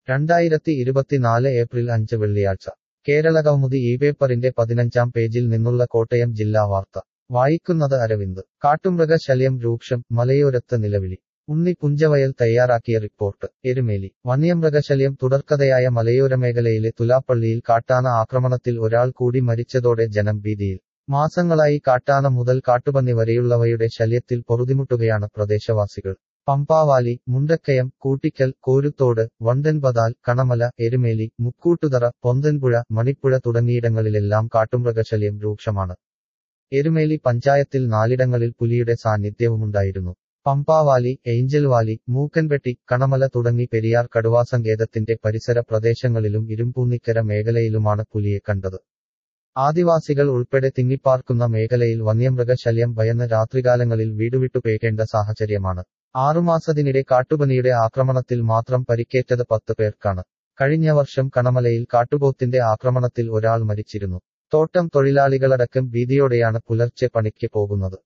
2024 April 5 വെള്ളിയാഴ്ച കേരളകൗമുദി ഈ പേപ്പറിന്റെ 15-ാം പേജിൽ നിന്നുള്ള കോട്ടയം ജില്ലാ വാർത്ത വായിക്കുന്നത് അരവിന്ദ്. കാട്ടുമൃഗശല്യം രൂക്ഷം, മലയോരത്ത് നിലവിളി. ഉണ്ണി പുഞ്ചവയൽ തയ്യാറാക്കിയ റിപ്പോർട്ട്. എരുമേലി. വന്യമൃഗശല്യം തുടർക്കഥയായ മലയോരമേഖലയിലെ തുലാപ്പള്ളിയിൽ കാട്ടാന ആക്രമണത്തിൽ ഒരാൾ കൂടി മരിച്ചതോടെ ജനം ഭീതിയിൽ. മാസങ്ങളായി കാട്ടാന മുതൽ കാട്ടുപന്നി വരെയുള്ളവയുടെ ശല്യത്തിൽ പൊറുതിമുട്ടുകയാണ് പ്രദേശവാസികൾ. പമ്പാവാലി, മുണ്ടക്കയം, കൂട്ടിക്കൽ, കോരുത്തോട്, വണ്ടൻപതാൽ, കണമല, എരുമേലി, മുക്കൂട്ടുതറ, പൊന്തൻപുഴ, മണിപ്പുഴ തുടങ്ങിയിടങ്ങളിലെല്ലാം കാട്ടുമൃഗശല്യം രൂക്ഷമാണ്. എരുമേലി പഞ്ചായത്തിൽ 4ഇടങ്ങളിൽ പുലിയുടെ സാന്നിധ്യവുമുണ്ടായിരുന്നു. പമ്പാവാലി, ഏഞ്ചൽവാലി, മൂക്കൻപെട്ടി, കണമല തുടങ്ങി പെരിയാർ കടുവാസങ്കേതത്തിന്റെ പരിസര പ്രദേശങ്ങളിലും ഇരുമ്പൂന്നിക്കര മേഖലയിലുമാണ് പുലിയെ കണ്ടത്. ആദിവാസികൾ ഉൾപ്പെടെ തിങ്ങിപ്പാർക്കുന്ന മേഖലയിൽ വന്യമൃഗശല്യം ഭയന്ന് രാത്രികാലങ്ങളിൽ വീടുവിട്ടു പേകേണ്ട സാഹചര്യമാണ്. 6 മാസത്തിനിടെ കാട്ടുപന്നിയുടെ ആക്രമണത്തിൽ മാത്രം പരിക്കേറ്റത് 10 പേർക്കാണ്. കഴിഞ്ഞ വർഷം കണമലയിൽ കാട്ടുപോത്തിന്റെ ആക്രമണത്തിൽ ഒരാൾ മരിച്ചിരുന്നു. തോട്ടം തൊഴിലാളികളടക്കം ഭീതിയോടെയാണ് പുലർച്ചെ പണിക്ക് പോകുന്നത്.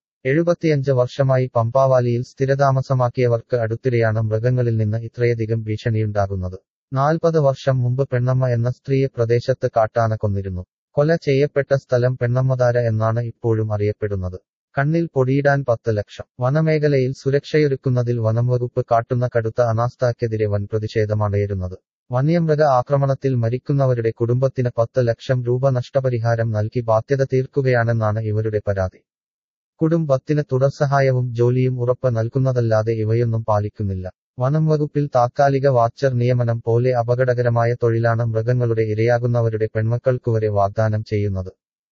75 വർഷമായി പമ്പാവാലിയിൽ സ്ഥിരതാമസമാക്കിയവർക്ക് അടുത്തിടെയാണ് മൃഗങ്ങളിൽ നിന്ന് ഇത്രയധികം ഭീഷണിയുണ്ടാകുന്നത്. 40 വർഷം മുമ്പ് പെണ്ണമ്മ എന്ന സ്ത്രീയെ പ്രദേശത്ത് കാട്ടാന കൊന്നിരുന്നു. കൊല ചെയ്യപ്പെട്ട സ്ഥലം പെണ്ണമ്മധാര എന്നാണ് ഇപ്പോഴും അറിയപ്പെടുന്നത്. കണ്ണിൽ പൊടിയിടാൻ 10 ലക്ഷം. വനമേഖലയിൽ സുരക്ഷയൊരുക്കുന്നതിൽ വനംവകുപ്പ് കാട്ടുന്ന കടുത്ത അനാസ്ഥയ്ക്കെതിരെ വൻ പ്രതിഷേധമാണുയരുന്നത്. വന്യമൃഗ ആക്രമണത്തിൽ മരിക്കുന്നവരുടെ കുടുംബത്തിന് 10 ലക്ഷം രൂപ നഷ്ടപരിഹാരം നൽകി ബാധ്യത തീർക്കുകയാണെന്നാണ് ഇവരുടെ പരാതി. കുടുംബത്തിന് തുടർസഹായവും ജോലിയും ഉറപ്പ് നൽകുന്നതല്ലാതെ ഇവയൊന്നും പാലിക്കുന്നില്ല. വനംവകുപ്പിൽ താത്കാലിക വാച്ചർ നിയമനം പോലെ അപകടകരമായ തൊഴിലാണ് മൃഗങ്ങളുടെ ഇരയാകുന്നവരുടെ പെൺമക്കൾക്കുവരെ വാഗ്ദാനം ചെയ്യുന്നത്.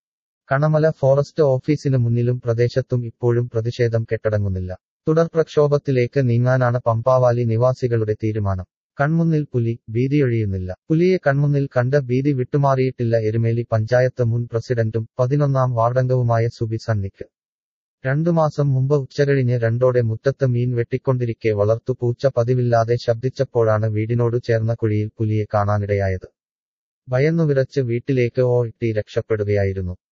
കണമല ഫോറസ്റ്റ് ഓഫീസിന് മുന്നിലും പ്രദേശത്തും ഇപ്പോഴും പ്രതിഷേധം കെട്ടടങ്ങുന്നില്ല. തുടർ പ്രക്ഷോഭത്തിലേക്ക് നീങ്ങാനാണ് പമ്പാവാലി നിവാസികളുടെ തീരുമാനം. കൺമുന്നിൽ പുലി, ഭീതിയൊഴിയുന്നില്ല. പുലിയെ കൺമുന്നിൽ കണ്ട് ഭീതി വിട്ടുമാറിയിട്ടില്ല എരുമേലി പഞ്ചായത്ത് മുൻ പ്രസിഡന്റും 11-ാം വാർഡംഗവുമായ സുബി സണ്ണിക്ക്. 2 മാസം മുമ്പ് ഉച്ചകഴിഞ്ഞ് 2ഓടെ മുറ്റത്ത് മീൻ വെട്ടിക്കൊണ്ടിരിക്കെ വളർത്തു പൂച്ച പതിവില്ലാതെ ശബ്ദിച്ചപ്പോഴാണ് വീടിനോടു ചേർന്ന കുഴിയിൽ പുലിയെ കാണാനിടയായത്. ഭയന്നുവിറച്ച് വീട്ടിലേക്ക് ഓടി രക്ഷപ്പെടുകയായിരുന്നു.